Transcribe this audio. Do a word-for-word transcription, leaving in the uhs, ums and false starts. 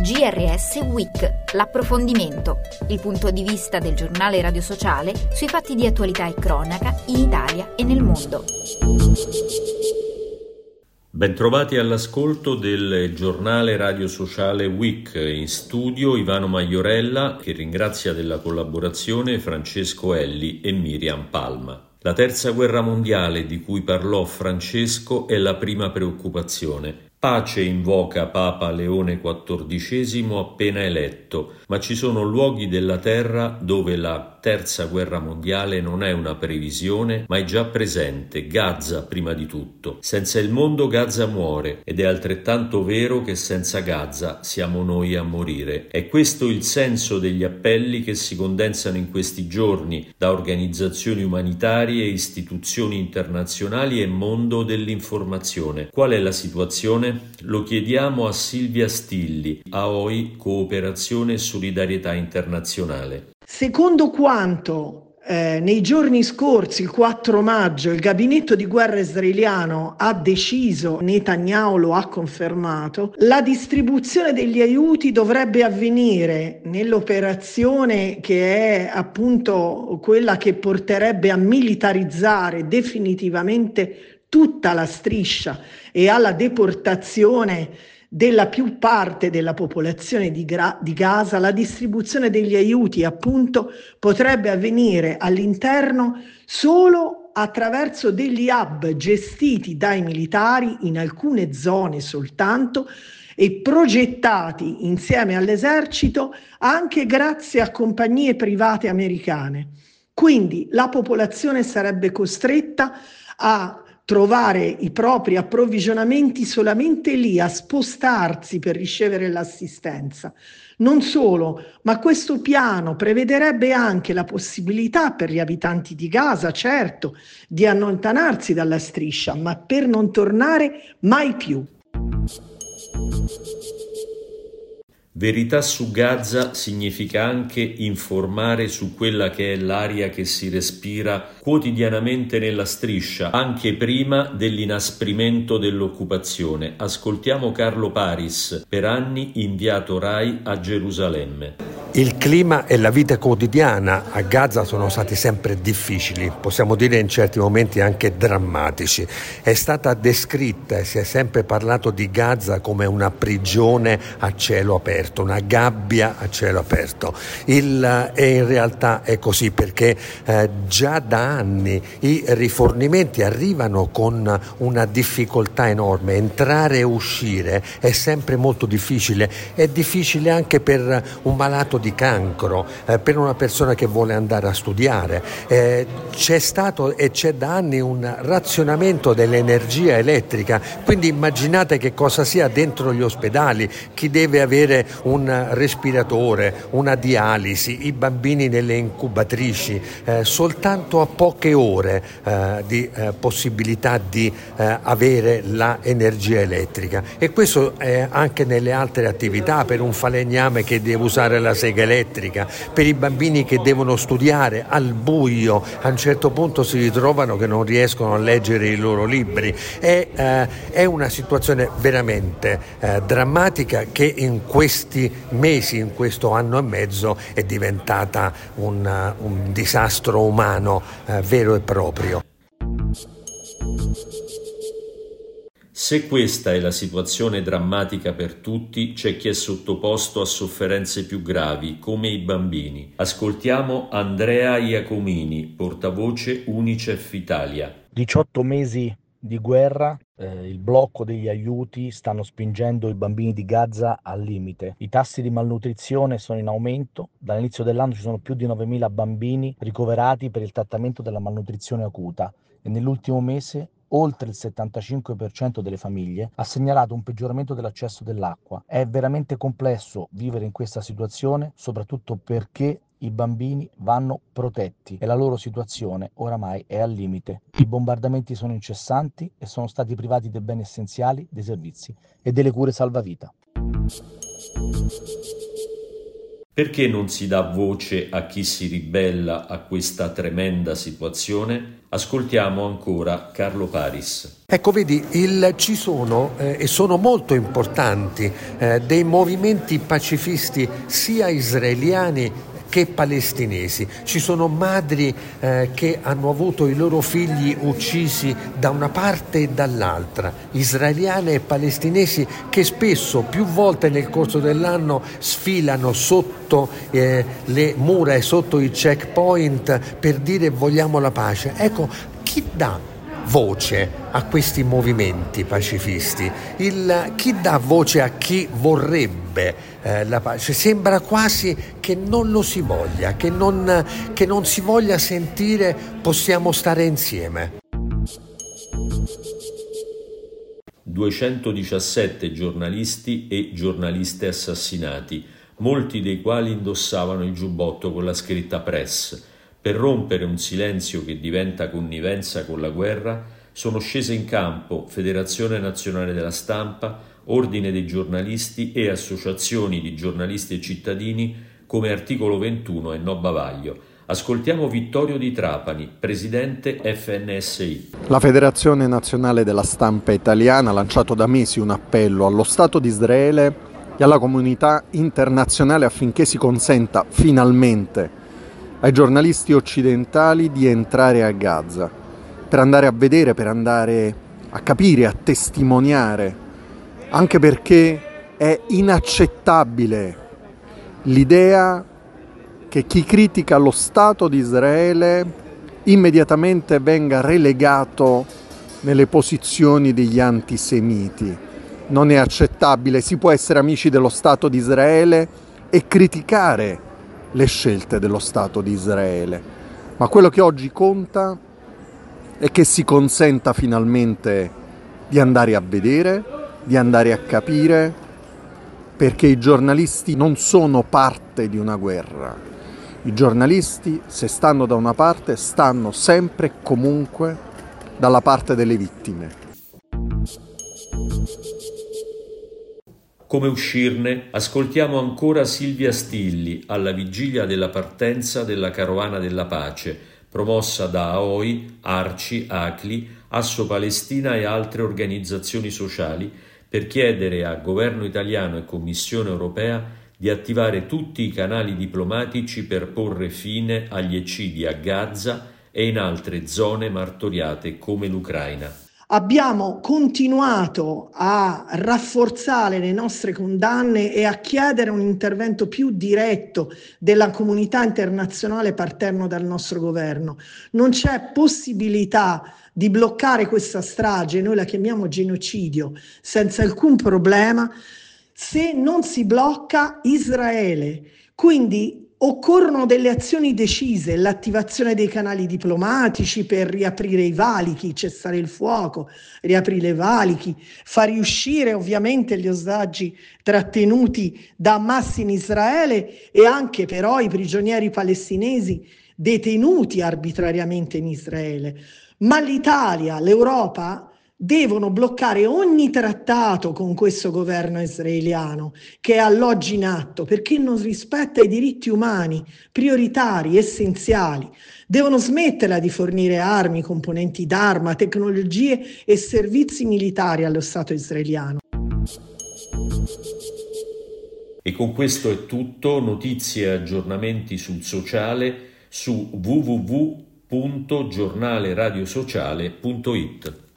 G R S Week, l'approfondimento, il punto di vista del giornale radio sociale sui fatti di attualità e cronaca in Italia e nel mondo. Bentrovati all'ascolto del giornale radio sociale Week. In studio Ivano Maiorella, che ringrazia della collaborazione Francesco Elli e Miriam Palma. La terza guerra mondiale di cui parlò Francesco è la prima preoccupazione. Pace invoca Papa Leone quattordicesimo appena eletto, ma ci sono luoghi della terra dove la terza guerra mondiale non è una previsione, ma è già presente. Gaza prima di tutto. Senza il mondo Gaza muore, ed è altrettanto vero che senza Gaza siamo noi a morire. È questo il senso degli appelli che si condensano in questi giorni da organizzazioni umanitarie, istituzioni internazionali e mondo dell'informazione. Qual è la situazione? Lo chiediamo a Silvia Stilli, A O I Cooperazione e Solidarietà Internazionale. Secondo quanto eh, nei giorni scorsi, il quattro maggio, il gabinetto di guerra israeliano ha deciso, Netanyahu lo ha confermato, la distribuzione degli aiuti dovrebbe avvenire nell'operazione che è appunto quella che porterebbe a militarizzare definitivamente tutta la striscia e alla deportazione della più parte della popolazione di, Gra- di Gaza. La distribuzione degli aiuti appunto potrebbe avvenire all'interno solo attraverso degli hub gestiti dai militari in alcune zone soltanto e progettati insieme all'esercito anche grazie a compagnie private americane. Quindi la popolazione sarebbe costretta a trovare i propri approvvigionamenti solamente lì, a spostarsi per ricevere l'assistenza. Non solo, ma questo piano prevederebbe anche la possibilità per gli abitanti di Gaza, certo, di allontanarsi dalla striscia, ma per non tornare mai più. Verità su Gaza significa anche informare su quella che è l'aria che si respira quotidianamente nella striscia, anche prima dell'inasprimento dell'occupazione. Ascoltiamo Carlo Paris, per anni inviato Rai a Gerusalemme. Il clima e la vita quotidiana a Gaza sono stati sempre difficili, possiamo dire in certi momenti anche drammatici. È stata descritta e si è sempre parlato di Gaza come una prigione a cielo aperto, una gabbia a cielo aperto. Il, e in realtà è così perché eh, già da anni i rifornimenti arrivano con una difficoltà enorme. Entrare e uscire è sempre molto difficile, è difficile anche per un malato di cancro, eh, per una persona che vuole andare a studiare. Eh, c'è stato e c'è da anni un razionamento dell'energia elettrica, quindi immaginate che cosa sia dentro gli ospedali, chi deve avere un respiratore, una dialisi, i bambini nelle incubatrici, eh, soltanto a poche ore eh, di eh, possibilità di eh, avere la energia elettrica. E questo è anche nelle altre attività, per un falegname che deve usare la sega elettrica, per i bambini che devono studiare al buio, a un certo punto si ritrovano che non riescono a leggere i loro libri. È, eh, è una situazione veramente eh, drammatica che in questi mesi, in questo anno e mezzo, è diventata un, uh, un disastro umano uh, vero e proprio. Se questa è la situazione drammatica per tutti, c'è chi è sottoposto a sofferenze più gravi, come i bambini. Ascoltiamo Andrea Iacomini, portavoce Unicef Italia. diciotto mesi di guerra, eh, il blocco degli aiuti stanno spingendo i bambini di Gaza al limite. I tassi di malnutrizione sono in aumento. Dall'inizio dell'anno ci sono più di novemila bambini ricoverati per il trattamento della malnutrizione acuta e nell'ultimo mese oltre il settantacinque per cento delle famiglie ha segnalato un peggioramento dell'accesso dell'acqua. È veramente complesso vivere in questa situazione, soprattutto perché i bambini vanno protetti e la loro situazione oramai è al limite. I bombardamenti sono incessanti e sono stati privati dei beni essenziali, dei servizi e delle cure salvavita. Perché non si dà voce a chi si ribella a questa tremenda situazione? Ascoltiamo ancora Carlo Paris. Ecco, vedi, il, ci sono eh, e sono molto importanti eh, dei movimenti pacifisti sia israeliani che palestinesi. Ci sono madri eh, che hanno avuto i loro figli uccisi da una parte e dall'altra, israeliane e palestinesi, che spesso, più volte nel corso dell'anno, sfilano sotto eh, le mura e sotto i checkpoint per dire vogliamo la pace. Ecco, chi dà voce a questi movimenti pacifisti? Il, chi dà voce a chi vorrebbe eh, la pace? Sembra quasi che non lo si voglia, che non, che non si voglia sentire possiamo stare insieme. duecentodiciassette giornalisti e giornaliste assassinati, molti dei quali indossavano il giubbotto con la scritta Press. Per rompere un silenzio che diventa connivenza con la guerra, sono scese in campo Federazione Nazionale della Stampa, Ordine dei Giornalisti e associazioni di giornalisti e cittadini come Articolo ventuno e No Bavaglio. Ascoltiamo Vittorio Di Trapani, presidente F N S I. La Federazione Nazionale della Stampa Italiana ha lanciato da mesi un appello allo Stato di Israele e alla comunità internazionale affinché si consenta finalmente ai giornalisti occidentali di entrare a Gaza, per andare a vedere, per andare a capire, a testimoniare, anche perché è inaccettabile l'idea che chi critica lo Stato di Israele immediatamente venga relegato nelle posizioni degli antisemiti. Non è accettabile, si può essere amici dello Stato di Israele e criticare le scelte dello Stato di Israele, ma quello che oggi conta è che si consenta finalmente di andare a vedere, di andare a capire, perché i giornalisti non sono parte di una guerra. I giornalisti, se stanno da una parte, stanno sempre e comunque dalla parte delle vittime. Come uscirne? Ascoltiamo ancora Silvia Stilli alla vigilia della partenza della Carovana della Pace, promossa da A O I, Arci, Acli, Asso Palestina e altre organizzazioni sociali, per chiedere a Governo italiano e Commissione europea di attivare tutti i canali diplomatici per porre fine agli eccidi a Gaza e in altre zone martoriate come l'Ucraina. Abbiamo continuato a rafforzare le nostre condanne e a chiedere un intervento più diretto della comunità internazionale partendo dal nostro governo. Non c'è possibilità di bloccare questa strage, noi la chiamiamo genocidio, senza alcun problema, se non si blocca Israele. Quindi occorrono delle azioni decise, l'attivazione dei canali diplomatici per riaprire i valichi, cessare il fuoco, riaprire i valichi, far riuscire ovviamente gli ostaggi trattenuti da Hamas in Israele e anche però i prigionieri palestinesi detenuti arbitrariamente in Israele. Ma l'Italia, l'Europa devono bloccare ogni trattato con questo governo israeliano che è all'oggi in atto, perché non rispetta i diritti umani prioritari, essenziali. Devono smetterla di fornire armi, componenti d'arma, tecnologie e servizi militari allo Stato israeliano. E con questo è tutto. Notizie e aggiornamenti sul sociale su w w w punto giornale radio sociale punto i t.